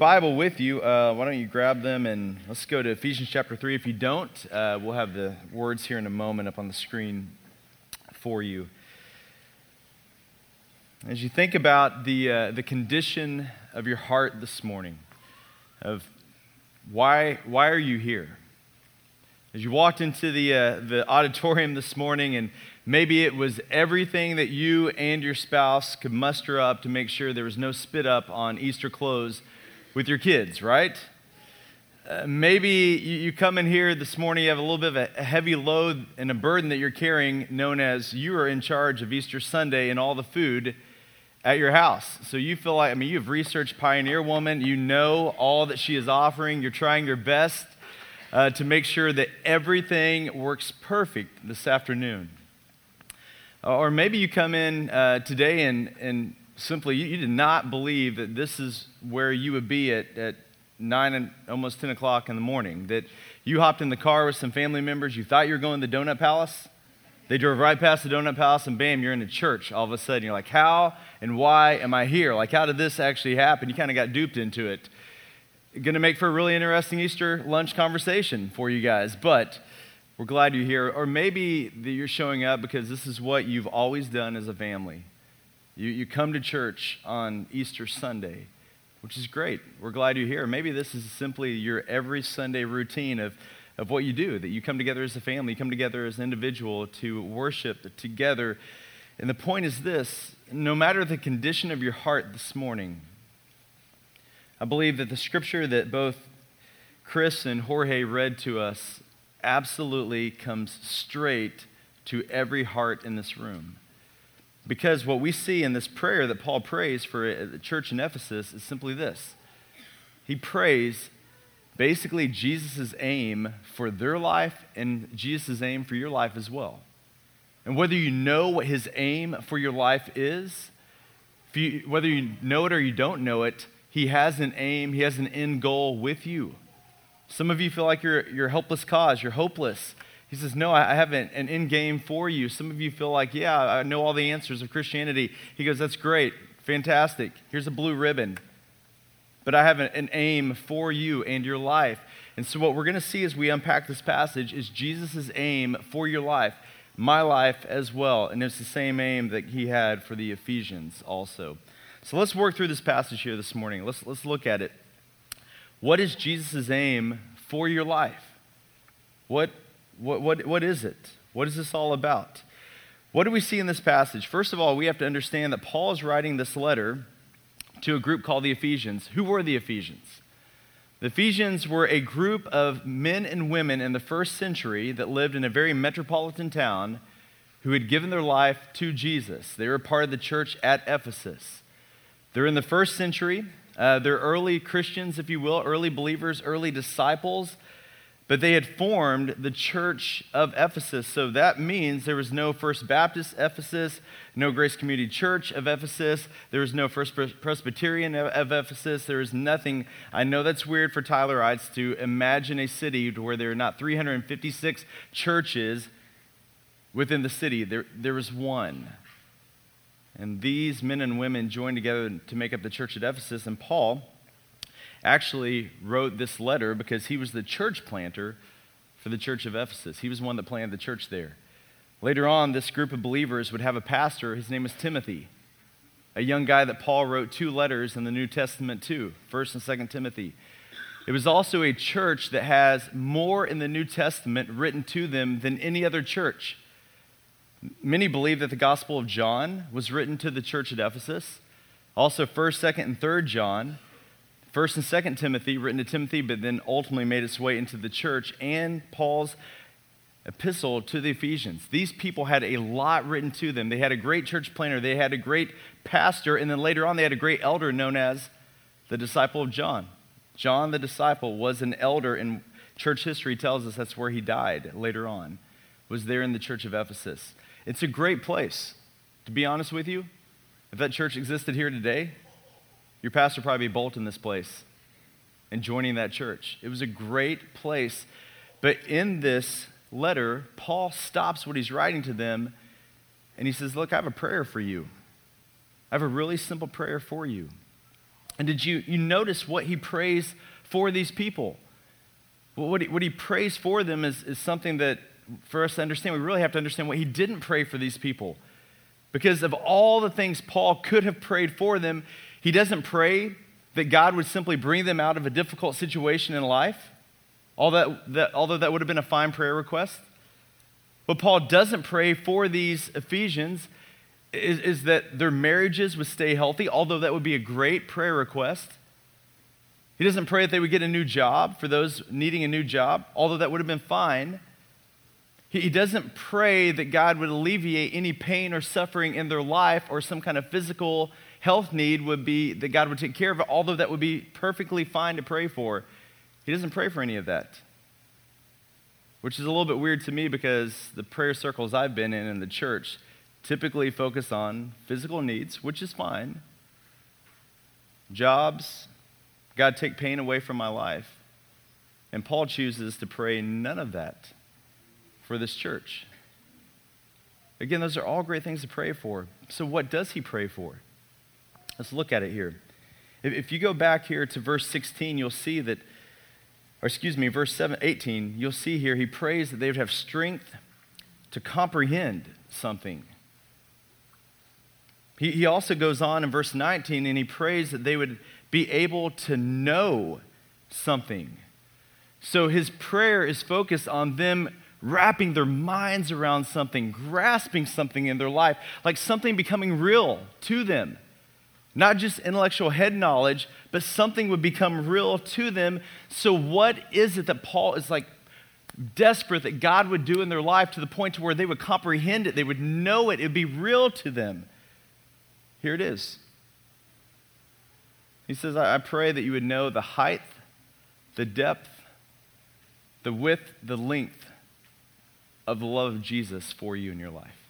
Bible with you, why don't you grab them and let's go to Ephesians chapter 3. If you don't, we'll have the words here in a moment up on the screen for you. As you think about the condition of your heart this morning, of why are you here? As you walked into the auditorium this morning, and maybe it was everything that you and your spouse could muster up to make sure there was no spit up on Easter clothes with your kids, right? Maybe you come in here this morning, you have a little bit of a heavy load and a burden that you're carrying, known as you are in charge of Easter Sunday and all the food at your house. So you feel like, you've researched Pioneer Woman, you know all that she is offering, you're trying your best to make sure that everything works perfect this afternoon. Or maybe you come in today and simply you did not believe that this is where you would be at 9 and almost 10 o'clock in the morning, that you hopped in the car with some family members, you thought you were going to the Donut Palace, they drove right past the Donut Palace, and bam, you're in a church all of a sudden. You're like, how and why am I here? Like, how did this actually happen? You kind of got duped into it. Going to make for a really interesting Easter lunch conversation for you guys, but we're glad you're here. Or maybe that you're showing up because this is what you've always done as a family. You come to church on Easter Sunday, which is great. We're glad you're here. Maybe this is simply your every Sunday routine of what you do, that you come together as a family, you come together as an individual to worship together. And the point is this: no matter the condition of your heart this morning, I believe that the scripture that both Chris and Jorge read to us absolutely comes straight to every heart in this room. Because what we see in this prayer that Paul prays for the church in Ephesus is simply this. He prays basically Jesus' aim for their life and Jesus' aim for your life as well. And whether you know what his aim for your life is, whether you know it or you don't know it, he has an aim, he has an end goal with you. Some of you feel like you're a helpless cause, you're hopeless. He says, no, I have an end game for you. Some of you feel like, yeah, I know all the answers of Christianity. He goes, that's great, fantastic. Here's a blue ribbon. But I have an aim for you and your life. And so what we're going to see as we unpack this passage is Jesus' aim for your life, my life as well. And it's the same aim that he had for the Ephesians also. So let's work through this passage here this morning. Let's look at it. What is Jesus' aim for your life? What is it? What is this all about? What do we see in this passage? First of all, we have to understand that Paul is writing this letter to a group called the Ephesians. Who were the Ephesians? The Ephesians were a group of men and women in the first century that lived in a very metropolitan town who had given their life to Jesus. They were part of the church at Ephesus. They're in the first century. They're early Christians, if you will, early believers, early disciples. But they had formed the church of Ephesus. So that means there was no First Baptist Ephesus, no Grace Community Church of Ephesus. There was no First Presbyterian of Ephesus. There was nothing. I know that's weird for Tylerites to imagine a city where there are not 356 churches within the city. There was one. And these men and women joined together to make up the church at Ephesus. And Paul actually wrote this letter because he was the church planter for the church of Ephesus. He was one that planted the church there. Later on, this group of believers would have a pastor. His name was Timothy, a young guy that Paul wrote 2 letters in the New Testament to, 1st and 2nd Timothy. It was also a church that has more in the New Testament written to them than any other church. Many believe that the Gospel of John was written to the church at Ephesus. Also 1st, 2nd, and 3rd John, 1st and 2nd Timothy, written to Timothy, but then ultimately made its way into the church, and Paul's epistle to the Ephesians. These people had a lot written to them. They had a great church planter, they had a great pastor, and then later on they had a great elder known as the disciple of John. John the disciple was an elder, and church history tells us that's where he died later on, was there in the church of Ephesus. It's a great place. To be honest with you, if that church existed here today, your pastor would probably be bolting this place and joining that church. It was a great place. But in this letter, Paul stops what he's writing to them, and he says, look, I have a prayer for you. I have a really simple prayer for you. And did you notice what he prays for these people? Well, what he prays for them is something that, for us to understand, we really have to understand what he didn't pray for these people. Because of all the things Paul could have prayed for them, he doesn't pray that God would simply bring them out of a difficult situation in life, although that would have been a fine prayer request. What Paul doesn't pray for these Ephesians is that their marriages would stay healthy, although that would be a great prayer request. He doesn't pray that they would get a new job for those needing a new job, although that would have been fine. He doesn't pray that God would alleviate any pain or suffering in their life, or some kind of physical health need would be that God would take care of it, although that would be perfectly fine to pray for. He doesn't pray for any of that, which is a little bit weird to me because the prayer circles I've been in the church typically focus on physical needs, which is fine. Jobs, God, take pain away from my life. And Paul chooses to pray none of that for this church. Again, those are all great things to pray for. So what does he pray for? Let's look at it here. If you go back here to verse 16, you'll see that, verse 18, you'll see here he prays that they would have strength to comprehend something. He also goes on in verse 19 and he prays that they would be able to know something. So his prayer is focused on them wrapping their minds around something, grasping something in their life, like something becoming real to them. Not just intellectual head knowledge, but something would become real to them. So what is it that Paul is like desperate that God would do in their life to the point to where they would comprehend it, they would know it, it would be real to them? Here it is. He says, I pray that you would know the height, the depth, the width, the length of the love of Jesus for you in your life.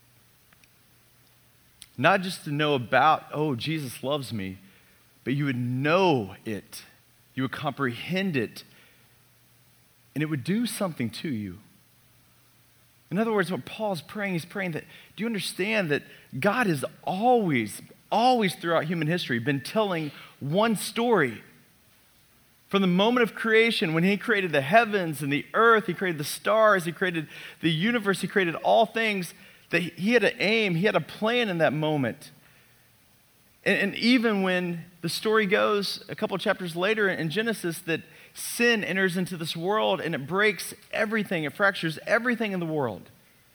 Not just to know about, oh, Jesus loves me, but you would know it. You would comprehend it, and it would do something to you. In other words, what Paul's praying, he's praying that, do you understand that God has always throughout human history been telling one story? From the moment of creation, when he created the heavens and the earth, he created the stars, he created the universe, he created all things, that he had an aim, he had a plan in that moment. And even when the story goes a couple chapters later in Genesis, that sin enters into this world and it breaks everything, it fractures everything in the world.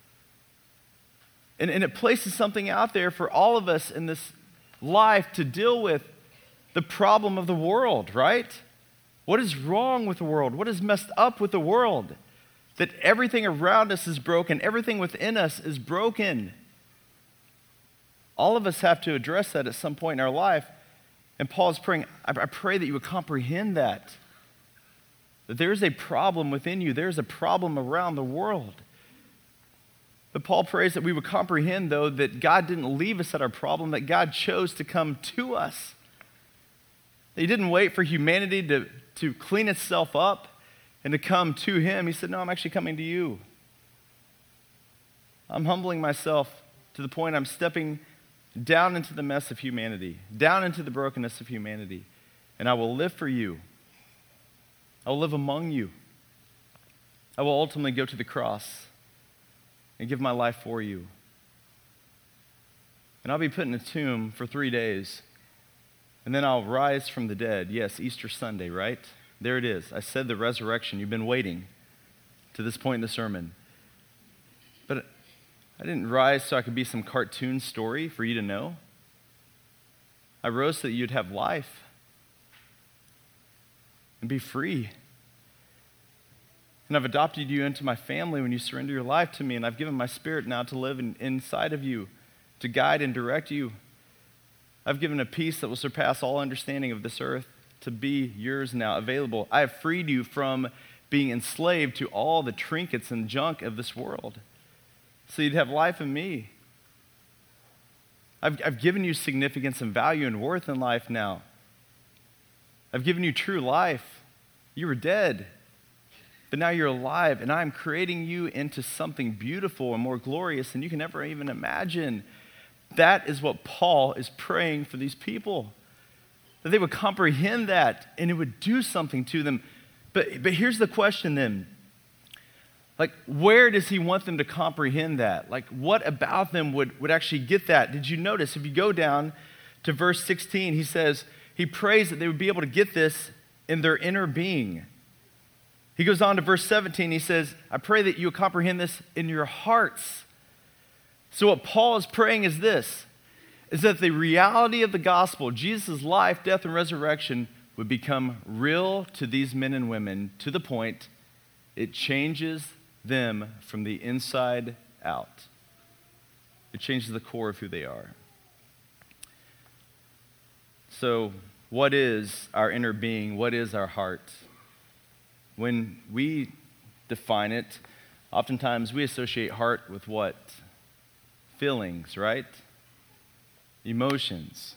And it places something out there for all of us in this life to deal with the problem of the world, right? What is wrong with the world? What is messed up with the world? That everything around us is broken, everything within us is broken. All of us have to address that at some point in our life. And Paul is praying, I pray that you would comprehend that. That there is a problem within you. There is a problem around the world. But Paul prays that we would comprehend, though, that God didn't leave us at our problem, that God chose to come to us. That he didn't wait for humanity to clean itself up and to come to him. He said, no, I'm actually coming to you. I'm humbling myself to the point I'm stepping down into the mess of humanity, down into the brokenness of humanity, and I will live for you. I will live among you. I will ultimately go to the cross and give my life for you. And I'll be put in a tomb for 3 days, and then I'll rise from the dead. Yes, Easter Sunday, right? There it is. I said the resurrection. You've been waiting to this point in the sermon. But I didn't rise so I could be some cartoon story for you to know. I rose so that you'd have life and be free. And I've adopted you into my family when you surrender your life to me, and I've given my spirit now to live inside of you, to guide and direct you. I've given a peace that will surpass all understanding of this earth to be yours now, available. I have freed you from being enslaved to all the trinkets and junk of this world, so you'd have life in me. I've given you significance and value and worth in life now. I've given you true life. You were dead, but now you're alive, and I'm creating you into something beautiful and more glorious than you can ever even imagine. That is what Paul is praying for these people. that they would comprehend that and it would do something to them. But here's the question then. Like, where does he want them to comprehend that? Like, what about them would actually get that? Did you notice, if you go down to verse 16, he says, he prays that they would be able to get this in their inner being. He goes on to verse 17, he says, I pray that you comprehend this in your hearts. So what Paul is praying is this, is that the reality of the gospel, Jesus' life, death, and resurrection would become real to these men and women to the point it changes them from the inside out. It changes the core of who they are. So, what is our inner being? What is our heart? When we define it, oftentimes we associate heart with what? Feelings, right? Emotions.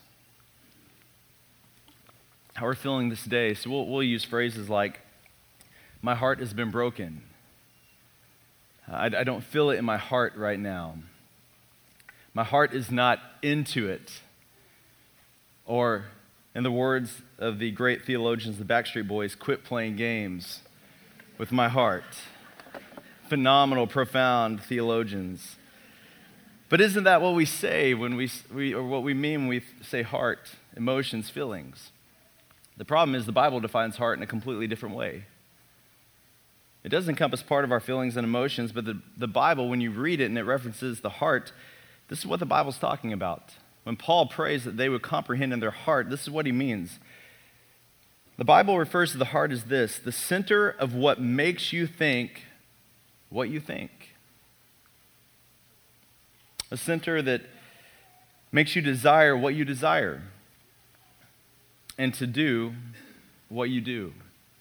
How we're feeling this day. So we'll use phrases like, my heart has been broken. I don't feel it in my heart right now. My heart is not into it. Or, in the words of the great theologians, the Backstreet Boys, quit playing games with my heart. Phenomenal, profound theologians. But isn't that what we say when we or what we mean when we say heart, emotions, feelings? The problem is the Bible defines heart in a completely different way. It does encompass part of our feelings and emotions, but the Bible, when you read it and it references the heart, this is what the Bible's talking about. When Paul prays that they would comprehend in their heart, this is what he means. The Bible refers to the heart as this, the center of what makes you think what you think. A center that makes you desire what you desire and to do what you do.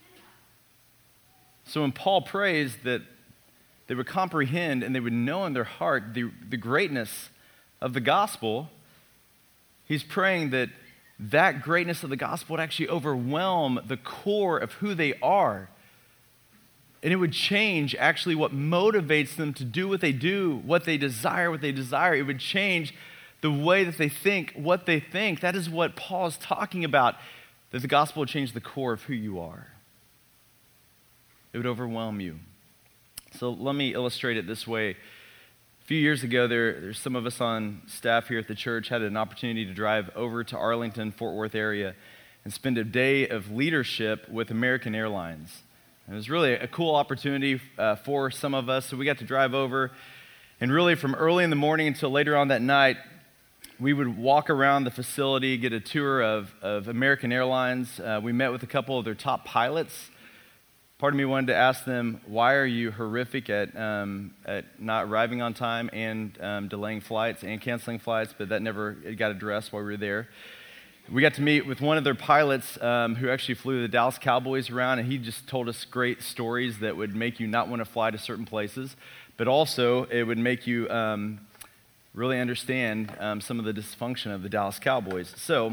So when Paul prays that they would comprehend and they would know in their heart the greatness of the gospel, he's praying that that greatness of the gospel would actually overwhelm the core of who they are. And it would change actually what motivates them to do what they do, what they desire, what they desire. It would change the way that they think, what they think. That is what Paul is talking about, that the gospel would change the core of who you are. It would overwhelm you. So let me illustrate it this way. A few years ago, there's some of us on staff here at the church had an opportunity to drive over to Arlington, Fort Worth area and spend a day of leadership with American Airlines. And it was really a cool opportunity for some of us. So we got to drive over, and really from early in the morning until later on that night, we would walk around the facility, get a tour of American Airlines. We met with a couple of their top pilots. Part of me wanted to ask them, why are you horrific at not arriving on time and delaying flights and canceling flights? But that never got addressed while we were there. We got to meet with one of their pilots who actually flew the Dallas Cowboys around, and he just told us great stories that would make you not want to fly to certain places, but also it would make you really understand some of the dysfunction of the Dallas Cowboys. So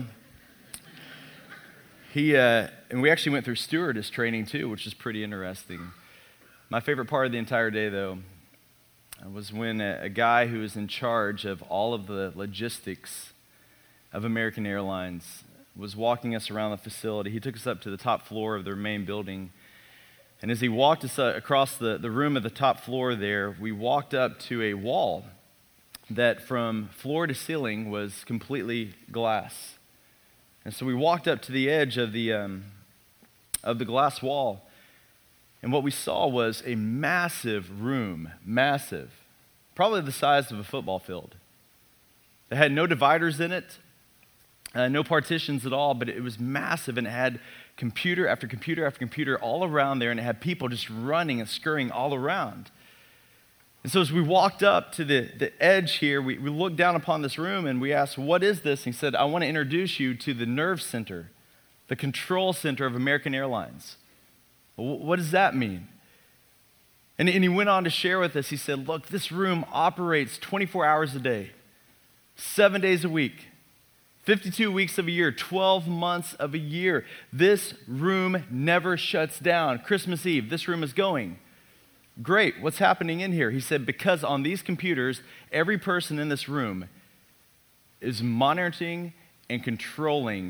and we actually went through stewardess training too, which is pretty interesting. My favorite part of the entire day, though, was when a guy who was in charge of all of the logistics of American Airlines was walking us around the facility. He took us up to the top floor of their main building. And as he walked us across the room at the top floor there, we walked up to a wall that from floor to ceiling was completely glass. And so we walked up to the edge of the glass wall, and what we saw was a massive room, massive, probably the size of a football field. It had no dividers in it, no partitions at all, but it was massive, and it had computer after computer after computer all around there, and it had people just running and scurrying all around. And so as we walked up to the edge here, we looked down upon this room and we asked, what is this? And he said, I want to introduce you to the nerve center, the control center of American Airlines. Well, what does that mean? And he went on to share with us, he said, look, this room operates 24 hours a day, 7 days a week, 52 weeks of a year, 12 months of a year. This room never shuts down. Christmas Eve, this room is going. Great, what's happening in here? He said, because on these computers, every person in this room is monitoring and controlling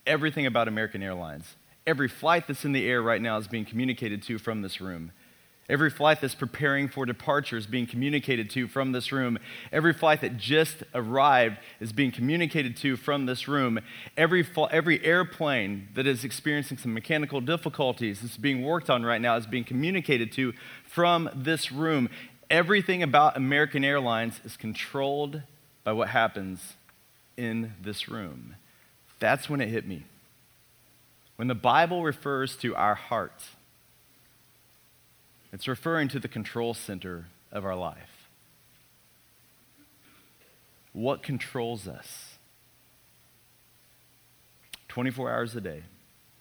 everything about American Airlines. Every flight that's in the air right now is being communicated to from this room. Every flight that's preparing for departure is being communicated to from this room. Every flight that just arrived is being communicated to from this room. Every airplane that is experiencing some mechanical difficulties that's being worked on right now is being communicated to from this room. Everything about American Airlines is controlled by what happens in this room. That's when it hit me. When the Bible refers to our heart, it's referring to the control center of our life. What controls us? 24 hours a day,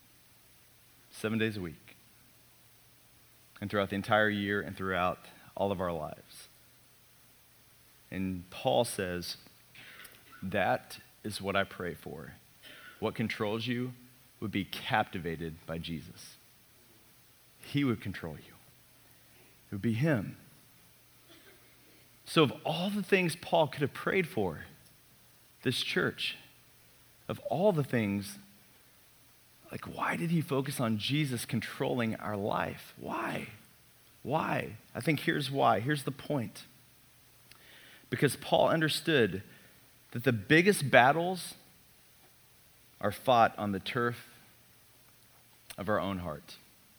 7 days a week, and throughout the entire year and throughout all of our lives. And Paul says, that is what I pray for. What controls you would be captivated by Jesus. He would control you. It would be him. So of all the things Paul could have prayed for, this church, of all the things, like why did he focus on Jesus controlling our life? Why? Why? I think here's why. Here's the point. Because Paul understood that the biggest battles are fought on the turf of our own heart.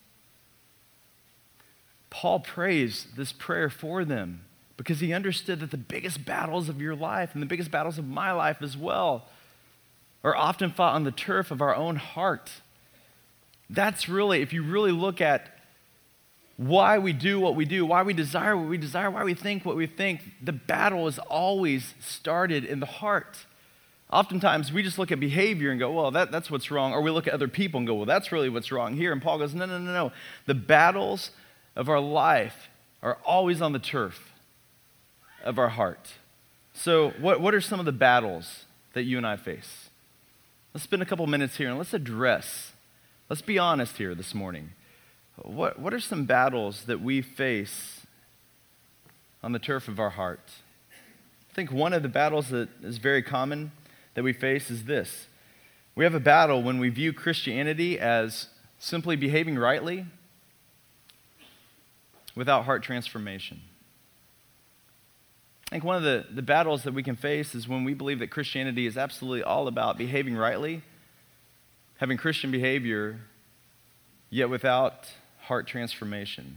Paul prays this prayer for them because he understood that the biggest battles of your life and the biggest battles of my life as well are often fought on the turf of our own heart. That's really, if you really look at why we do what we do, why we desire what we desire, why we think what we think, the battle is always started in the heart. Oftentimes, we just look at behavior and go, well, that's what's wrong. Or we look at other people and go, well, that's really what's wrong here. And Paul goes, no. The battles of our life are always on the turf of our heart. So what are some of the battles that you and I face? Let's spend a couple minutes here and let's be honest here this morning. What are some battles that we face on the turf of our heart? I think one of the battles that is very common that we face is this. We have a battle when we view Christianity as simply behaving rightly without heart transformation. I think one of the battles that we can face is when we believe that Christianity is absolutely all about behaving rightly, having Christian behavior, yet without heart transformation.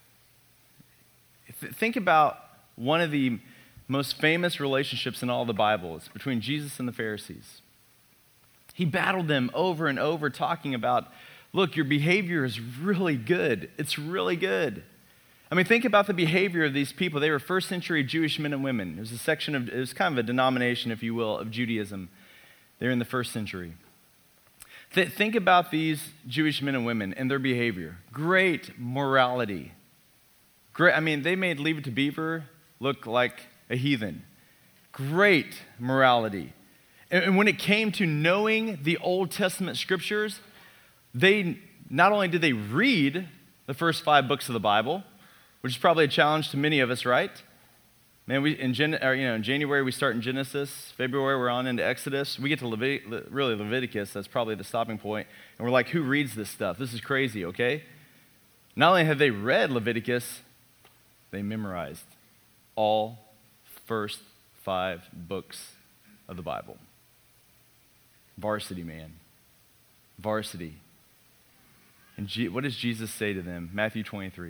Think about one of the most famous relationships in all the Bible. It's between Jesus and the Pharisees. He battled them over and over, talking about, look, your behavior is really good. It's really good. I mean, think about the behavior of these people. They were first century Jewish men and women. It was kind of a denomination, if you will, of Judaism. They're in the first century. Think about these Jewish men and women and their behavior. Great morality. They made Leave It to Beaver look like a heathen. Great morality. And when it came to knowing the Old Testament scriptures, they not only did they read the first 5 books of the Bible, which is probably a challenge to many of us, right? Man, in January we start in Genesis. February we're on into Exodus. We get to Leviticus. That's probably the stopping point. And we're like, who reads this stuff? This is crazy, okay? Not only have they read Leviticus, they memorized all first 5 books of the Bible. Varsity, man. Varsity. And what does Jesus say to them? Matthew 23.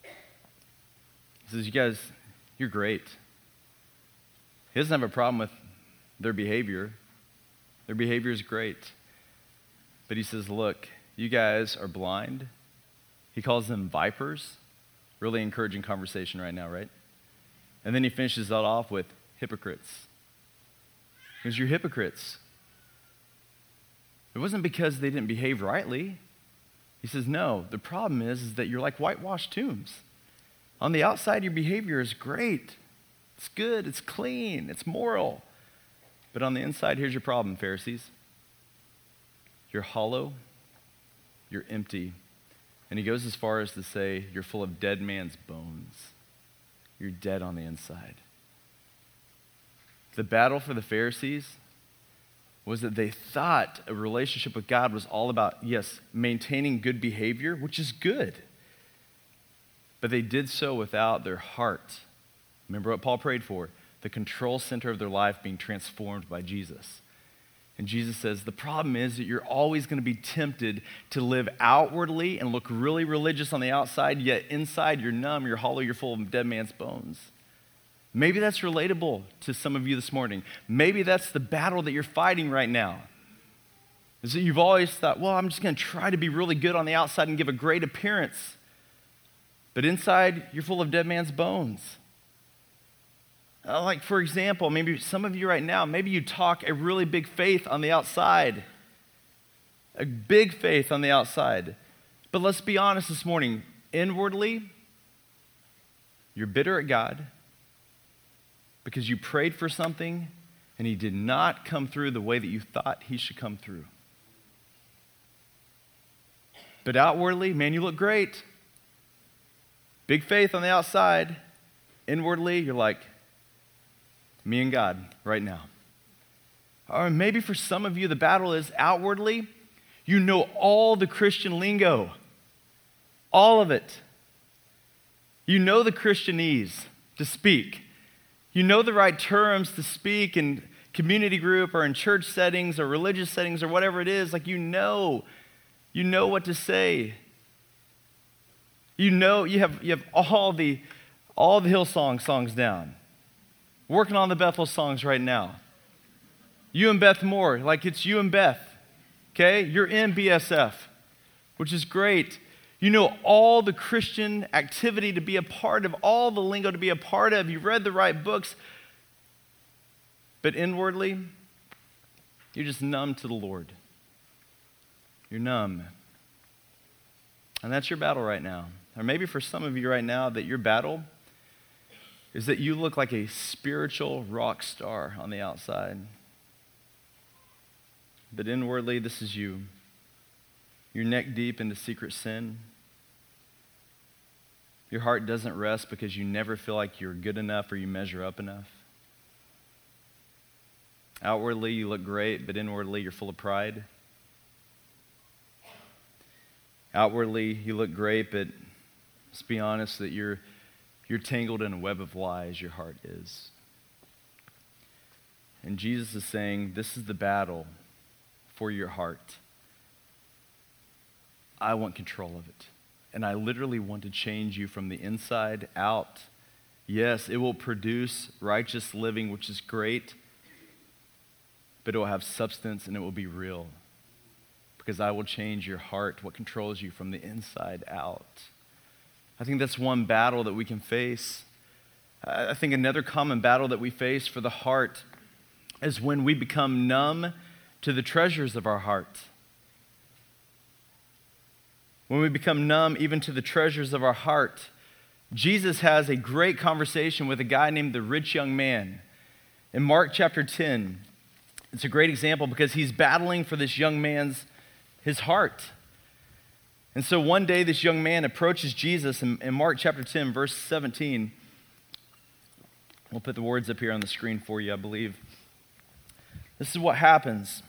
He says, you guys, you're great. He doesn't have a problem with their behavior. Their behavior is great. But he says, look, you guys are blind. He calls them vipers. Really encouraging conversation right now, right? And then he finishes that off with hypocrites. Because you're hypocrites. It wasn't because they didn't behave rightly. He says, no, the problem is that you're like whitewashed tombs. On the outside, your behavior is great. It's good, it's clean, it's moral. But on the inside, here's your problem, Pharisees. You're hollow, you're empty. And he goes as far as to say, you're full of dead man's bones. You're dead on the inside. The battle for the Pharisees was that they thought a relationship with God was all about, yes, maintaining good behavior, which is good. But they did so without their heart. Remember what Paul prayed for? The control center of their life being transformed by Jesus. And Jesus says, the problem is that you're always going to be tempted to live outwardly and look really religious on the outside, yet inside you're numb, you're hollow, you're full of dead man's bones. Maybe that's relatable to some of you this morning. Maybe that's the battle that you're fighting right now. Is that you've always thought, well, I'm just going to try to be really good on the outside and give a great appearance. But inside, you're full of dead man's bones. Like, for example, maybe some of you right now, maybe you talk a really big faith on the outside. A big faith on the outside. But let's be honest this morning. Inwardly, you're bitter at God because you prayed for something and he did not come through the way that you thought he should come through. But outwardly, man, you look great. Big faith on the outside. Inwardly, you're like, me and God right now. Or maybe for some of you, the battle is outwardly, you know all the Christian lingo. All of it. You know the Christianese to speak. You know the right terms to speak in community group or in church settings or religious settings or whatever it is. Like you know what to say. You know you have all the Hillsong songs down. Working on the Bethel songs right now. You and Beth Moore, like it's you and Beth. Okay? You're in BSF, which is great. You know all the Christian activity to be a part of, all the lingo to be a part of. You've read the right books. But inwardly, you're just numb to the Lord. You're numb. And that's your battle right now. Or maybe for some of you right now that your battle is that you look like a spiritual rock star on the outside. But inwardly, this is you. You're neck deep into secret sin. Your heart doesn't rest because you never feel like you're good enough or you measure up enough. Outwardly, you look great, but inwardly, you're full of pride. Outwardly, you look great, but let's be honest that you're tangled in a web of lies, your heart is. And Jesus is saying, this is the battle for your heart. I want control of it. And I literally want to change you from the inside out. Yes, it will produce righteous living, which is great, but it will have substance and it will be real. Because I will change your heart, what controls you from the inside out. I think that's one battle that we can face. I think another common battle that we face for the heart is when we become numb to the treasures of our heart. When we become numb even to the treasures of our heart. Jesus has a great conversation with a guy named the rich young man. In Mark chapter 10, it's a great example because he's battling for this young man's his heart. And so one day this young man approaches Jesus in Mark chapter 10, verse 17. We'll put the words up here on the screen for you, I believe. This is what happens.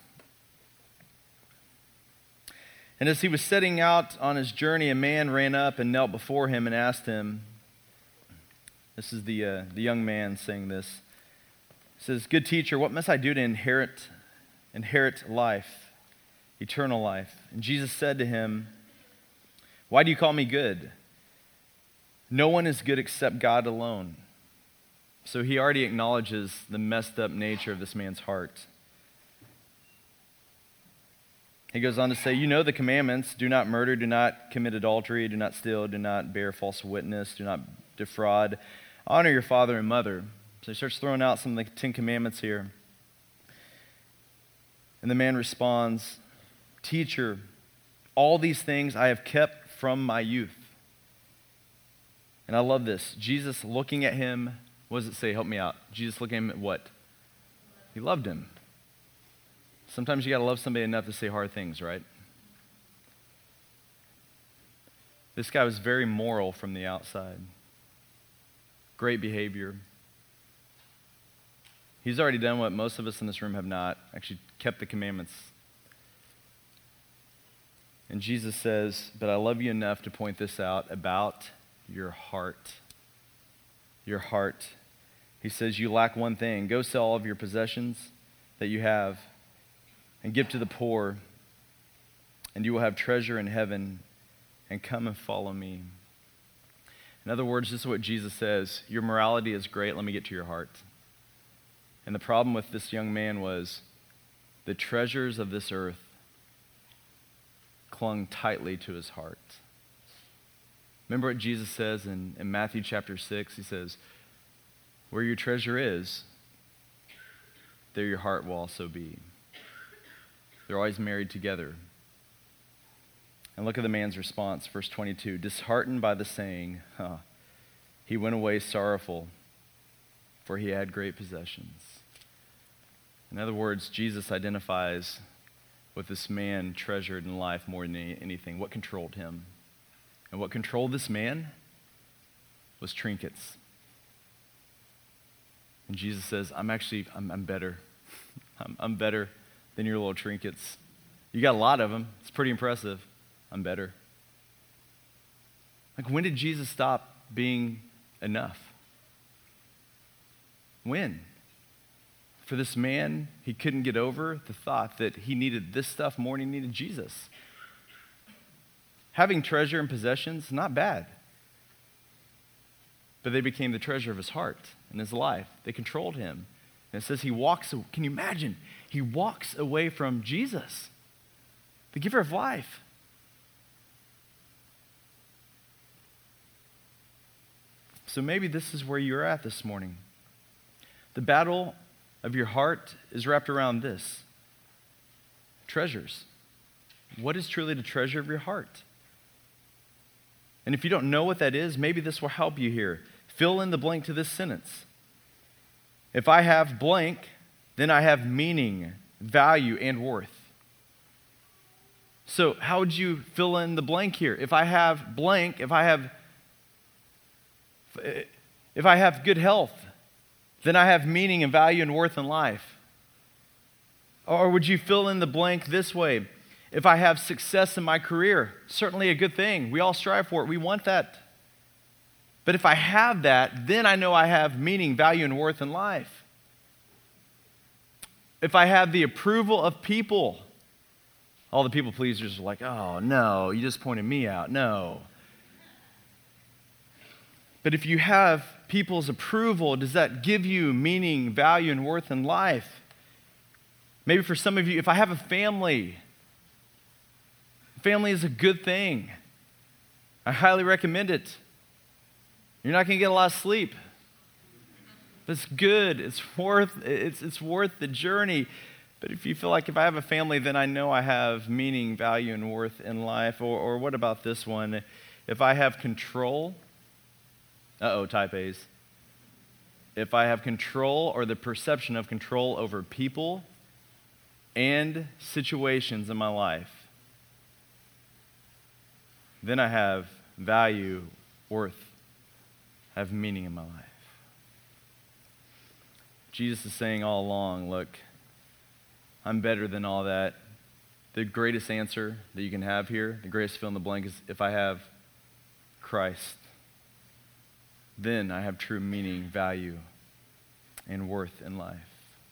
And as he was setting out on his journey, a man ran up and knelt before him and asked him, this is the young man saying this. He says, "Good teacher, what must I do to inherit life, eternal life?" And Jesus said to him, "Why do you call me good? No one is good except God alone." So he already acknowledges the messed up nature of this man's heart. He goes on to say, "You know the commandments: do not murder, do not commit adultery, do not steal, do not bear false witness, do not defraud, honor your father and mother." So he starts throwing out some of the 10 commandments here. And the man responds, "Teacher, all these things I have kept from my youth." And I love this. Jesus looking at him, what does it say? Help me out. Jesus looking at him at what? He loved him. Sometimes you got to love somebody enough to say hard things, right? This guy was very moral from the outside. Great behavior. He's already done what most of us in this room have not. Actually kept the commandments. And Jesus says, but I love you enough to point this out about your heart. Your heart. He says, you lack one thing. Go sell all of your possessions that you have and give to the poor, and you will have treasure in heaven, and come and follow me. In other words, this is what Jesus says. Your morality is great. Let me get to your heart. And the problem with this young man was the treasures of this earth clung tightly to his heart. Remember what Jesus says in Matthew chapter 6? He says, where your treasure is, there your heart will also be. They're always married together. And look at the man's response, verse 22. Disheartened by the saying, he went away sorrowful, for he had great possessions. In other words, Jesus identifies what this man treasured in life more than anything. What controlled him? And what controlled this man was trinkets. And Jesus says, I'm better. I'm better than your little trinkets. You got a lot of them. It's pretty impressive. I'm better. Like, when did Jesus stop being enough? When? For this man, he couldn't get over the thought that he needed this stuff more than he needed Jesus. Having treasure and possessions, not bad. But they became the treasure of his heart and his life. They controlled him. And it says can you imagine? He walks away from Jesus, the giver of life. So maybe this is where you're at this morning. The battle of your heart is wrapped around this. Treasures. What is truly the treasure of your heart? And if you don't know what that is, maybe this will help you here. Fill in the blank to this sentence. If I have blank, then I have meaning, value, and worth. So how would you fill in the blank here? If I have blank, if I have good health, then I have meaning and value and worth in life. Or would you fill in the blank this way? If I have success in my career, certainly a good thing. We all strive for it. We want that. But if I have that, then I know I have meaning, value, and worth in life. If I have the approval of people, all the people pleasers are like, oh, no, you just pointed me out. No. But if you have people's approval, does that give you meaning, value, and worth in life? Maybe for some of you, if I have a family is a good thing. I highly recommend it. You're not going to get a lot of sleep. But it's good. It's worth the journey. But if you feel like if I have a family, then I know I have meaning, value, and worth in life. Or what about this one? If I have control, type A's. If I have control or the perception of control over people and situations in my life, then I have value, worth, have meaning in my life. Jesus is saying all along, look, I'm better than all that. The greatest answer that you can have here, the greatest fill in the blank, is if I have Christ, then I have true meaning, value, and worth in life.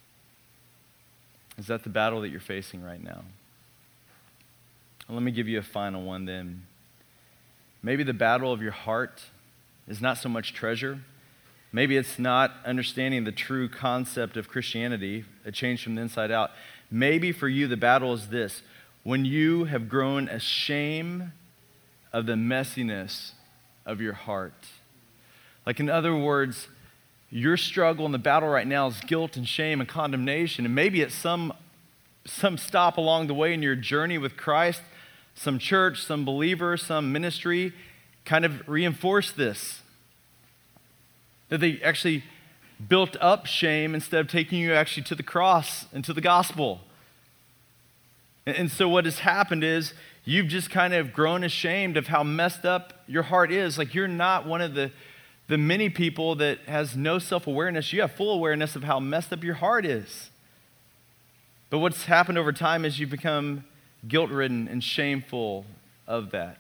Is that the battle that you're facing right now? Well, let me give you a final one then. Maybe the battle of your heart is not so much treasure. Maybe it's not understanding the true concept of Christianity, a change from the inside out. Maybe for you the battle is this: when you have grown ashamed of the messiness of your heart. Like, in other words, your struggle in the battle right now is guilt and shame and condemnation. And maybe at some stop along the way in your journey with Christ, some church, some believer, some ministry kind of reinforced this. That they actually built up shame instead of taking you actually to the cross and to the gospel. And so what has happened is you've just kind of grown ashamed of how messed up your heart is. Like, you're not one of the many people that has no self-awareness. You have full awareness of how messed up your heart is. But what's happened over time is you've become guilt-ridden and shameful of that.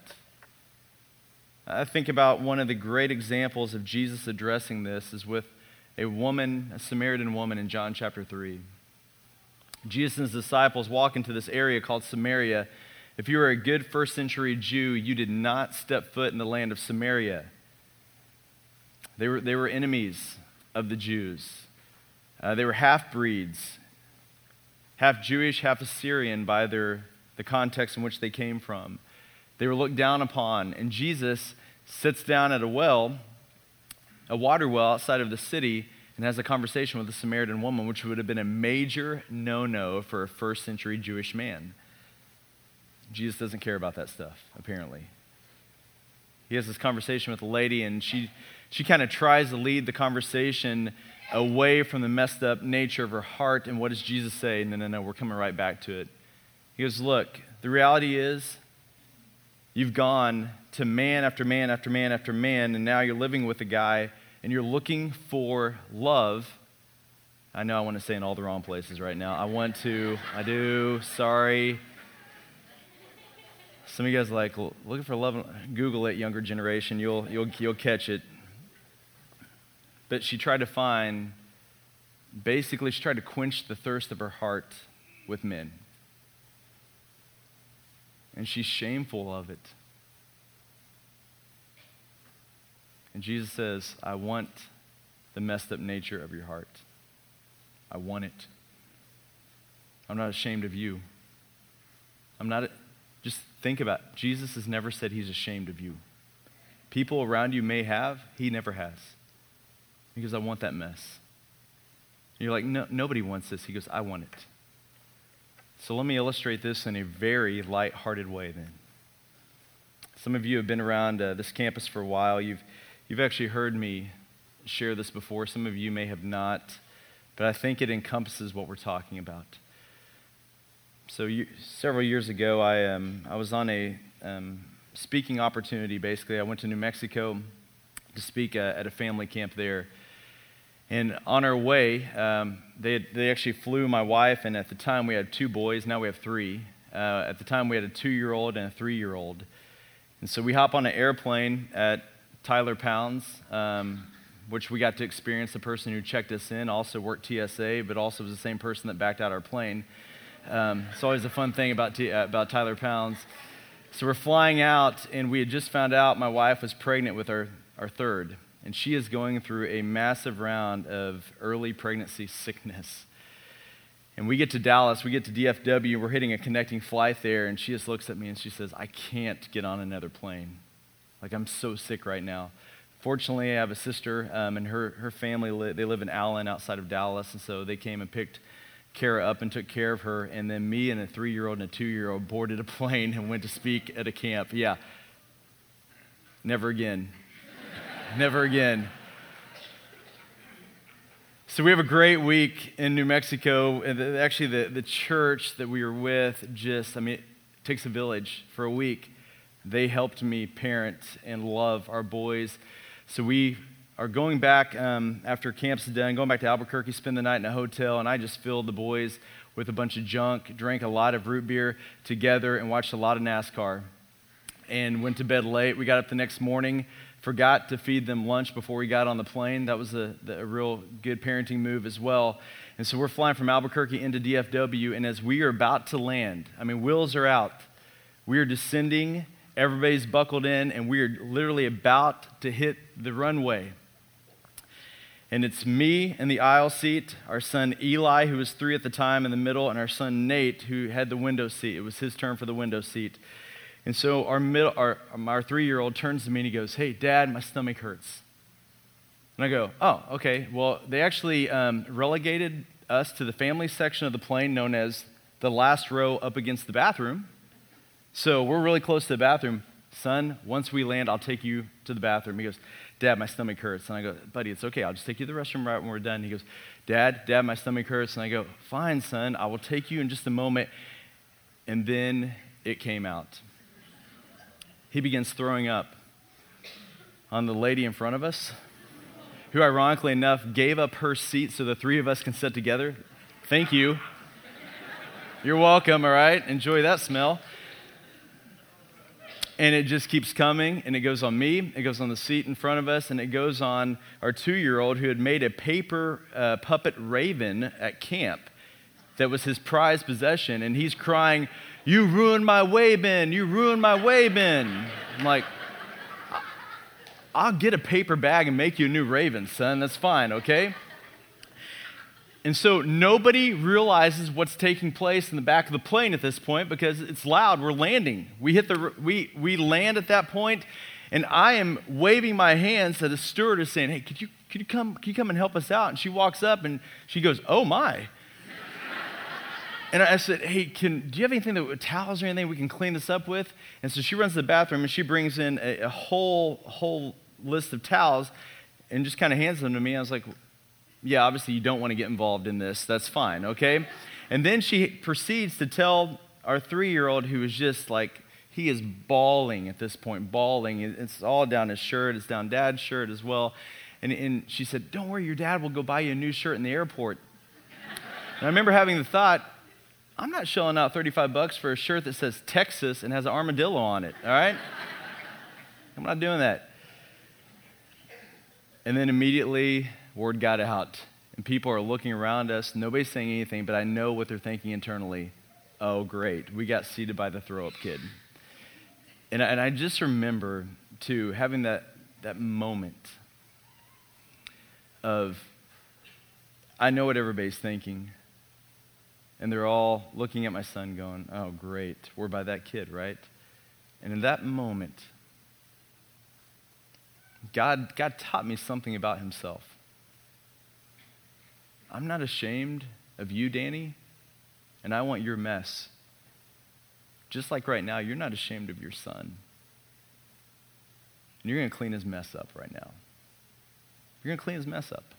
I think about one of the great examples of Jesus addressing this is with a woman, a Samaritan woman in John chapter 3. Jesus and his disciples walk into this area called Samaria. If you were a good first century Jew, you did not step foot in the land of Samaria. They were enemies of the Jews. They were half-breeds, half Jewish, half Assyrian by the context in which they came from. They were looked down upon, and Jesus sits down at a water well outside of the city, and has a conversation with a Samaritan woman, which would have been a major no-no for a first century Jewish man. Jesus doesn't care about that stuff, apparently. He has this conversation with a lady, and she kind of tries to lead the conversation away from the messed up nature of her heart. And what does Jesus say? No, we're coming right back to it. He goes, look, the reality is you've gone to man after man after man after man, and now you're living with a guy, and you're looking for love. I know I want to say in all the wrong places right now. I do, sorry. Some of you guys are like, looking for love. Google it, younger generation. You'll catch it. But she tried to quench the thirst of her heart with men. And she's shameful of it. And Jesus says, I want the messed up nature of your heart. I want it. I'm not ashamed of you. Just think about it. Jesus has never said he's ashamed of you. People around you may have, he never has. Because I want that mess. And you're like, no, nobody wants this. He goes, I want it. So let me illustrate this in a very light-hearted way then. Some of you have been around this campus for a while. You've actually heard me share this before. Some of you may have not, but I think it encompasses what we're talking about. So several years ago, I was on a speaking opportunity, basically. I went to New Mexico to speak at a family camp there. And on our way, they actually flew my wife, and at the time we had 2 boys. Now we have 3. At the time we had a 2-year-old and a 3-year-old. And so we hop on an airplane at Tyler Pounds, which we got to experience. The person who checked us in also worked TSA, but also was the same person that backed out our plane. It's always a fun thing about Tyler Pounds. So we're flying out, and we had just found out my wife was pregnant with our 3rd. And she is going through a massive round of early pregnancy sickness. And we get to Dallas, we get to DFW, we're hitting a connecting flight there, and she just looks at me and she says, I can't get on another plane. Like, I'm so sick right now. Fortunately, I have a sister, and her family, they live in Allen outside of Dallas, and so they came and picked Kara up and took care of her, and then me and a 3-year-old and a 2-year-old boarded a plane and went to speak at a camp. Yeah, never again. Never again. So we have a great week in New Mexico, and actually the church that we were with it takes a village for a week. They helped me parent and love our boys. So we are going back after camp's done, going back to Albuquerque, spend the night in a hotel, and I just filled the boys with a bunch of junk, drank a lot of root beer together, and watched a lot of NASCAR, and went to bed late. We got up the next morning, forgot to feed them lunch before we got on the plane. That was a real good parenting move as well. And so we're flying from Albuquerque into DFW, and as we are about to land, wheels are out. We are descending, everybody's buckled in, and we are literally about to hit the runway. And it's me in the aisle seat, our son Eli, who was 3 at the time, in the middle, and our son Nate, who had the window seat. It was his turn for the window seat. And so our 3-year-old turns to me and he goes, hey, Dad, my stomach hurts. And I go, oh, okay. Well, they actually relegated us to the family section of the plane known as the last row up against the bathroom. So we're really close to the bathroom. Son, once we land, I'll take you to the bathroom. He goes, Dad, my stomach hurts. And I go, buddy, it's okay. I'll just take you to the restroom right when we're done. He goes, Dad, my stomach hurts. And I go, fine, son. I will take you in just a moment. And then it came out. He begins throwing up on the lady in front of us, who ironically enough gave up her seat so the 3 of us can sit together. Thank you. You're welcome, all right? Enjoy that smell. And it just keeps coming, and it goes on me, it goes on the seat in front of us, and it goes on our 2-year-old who had made a paper puppet raven at camp that was his prized possession, and he's crying, "You ruined my Way-Bin, you ruined my Way-Bin." I'm like, I'll get a paper bag and make you a new raven, son, that's fine, okay? And so nobody realizes what's taking place in the back of the plane at this point because it's loud. We're landing. We land at that point, and I am waving my hands at a stewardess saying, "Hey, could you come and help us out?" And she walks up and she goes, "Oh my." And I said, "Hey, do you have anything towels or anything we can clean this up with?" And so she runs to the bathroom and she brings in a whole list of towels and just kind of hands them to me. I was like, "Yeah, obviously you don't want to get involved in this. That's fine, okay?" And then she proceeds to tell our 3-year-old, who is just like, he is bawling at this point, bawling. It's all down his shirt. It's down Dad's shirt as well. And she said, "Don't worry, your dad will go buy you a new shirt in the airport." And I remember having the thought, I'm not shelling out $35 for a shirt that says Texas and has an armadillo on it, all right? I'm not doing that. And then immediately, word got out, and people are looking around us. Nobody's saying anything, but I know what they're thinking internally. Oh, great, we got seated by the throw-up kid. And I just remember, too, having that moment of, I know what everybody's thinking, and they're all looking at my son going, "Oh, great, we're by that kid, right?" And in that moment, God taught me something about himself. I'm not ashamed of you, Danny, and I want your mess. Just like right now, you're not ashamed of your son. And you're going to clean his mess up right now. You're going to clean his mess up.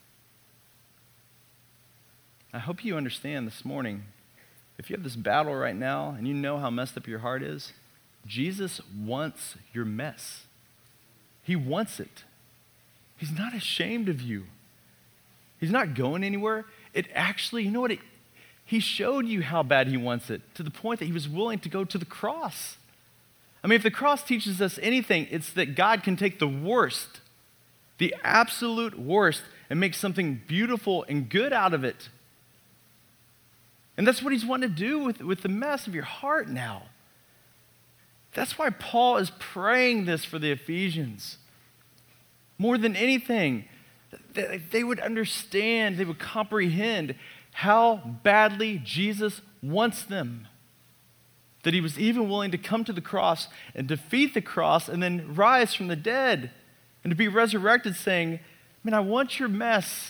I hope you understand this morning, if you have this battle right now and you know how messed up your heart is, Jesus wants your mess. He wants it. He's not ashamed of you. He's not going anywhere. It actually, you know what? He showed you how bad he wants it to the point that he was willing to go to the cross. I mean, if the cross teaches us anything, it's that God can take the worst, the absolute worst, and make something beautiful and good out of it. And that's what he's wanting to do with the mess of your heart now. That's why Paul is praying this for the Ephesians. More than anything, they would understand, they would comprehend how badly Jesus wants them. That he was even willing to come to the cross and defeat the cross and then rise from the dead and to be resurrected saying, "Man, I want your mess."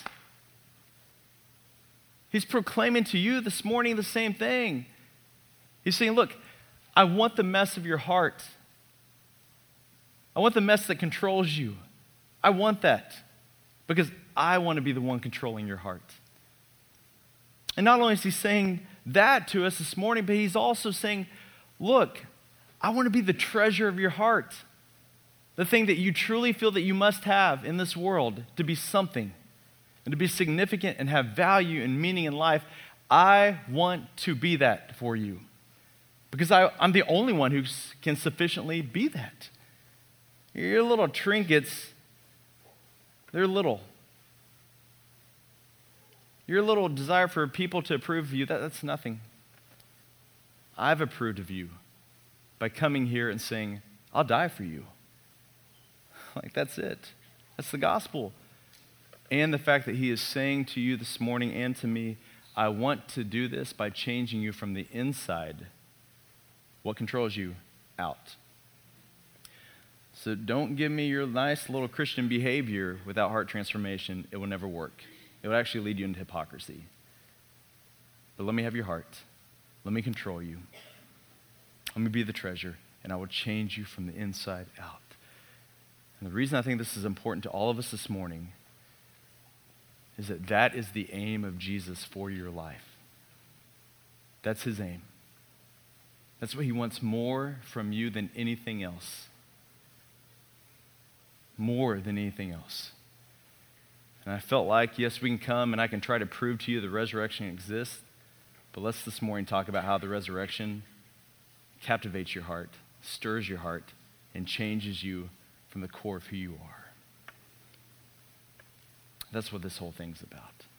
He's proclaiming to you this morning the same thing. He's saying, "Look, I want the mess of your heart. I want the mess that controls you. I want that because I want to be the one controlling your heart." And not only is he saying that to us this morning, but he's also saying, "Look, I want to be the treasure of your heart. The thing that you truly feel that you must have in this world to be something and to be significant and have value and meaning in life. I want to be that for you because I'm the only one who can sufficiently be that. Your little trinkets, they're little. Your little desire for people to approve of you, that's nothing. I've approved of you by coming here and saying, I'll die for you." Like, that's it. That's the gospel. And the fact that he is saying to you this morning and to me, I want to do this by changing you from the inside. What controls you? Out. So don't give me your nice little Christian behavior without heart transformation. It will never work. It would actually lead you into hypocrisy. But let me have your heart. Let me control you. Let me be the treasure, and I will change you from the inside out. And the reason I think this is important to all of us this morning is that is the aim of Jesus for your life. That's his aim. That's what he wants more from you than anything else. More than anything else. And I felt like, yes, we can come and I can try to prove to you the resurrection exists, But let's this morning talk about how the resurrection captivates your heart, stirs your heart, and changes you from the core of who you are. That's what this whole thing's about.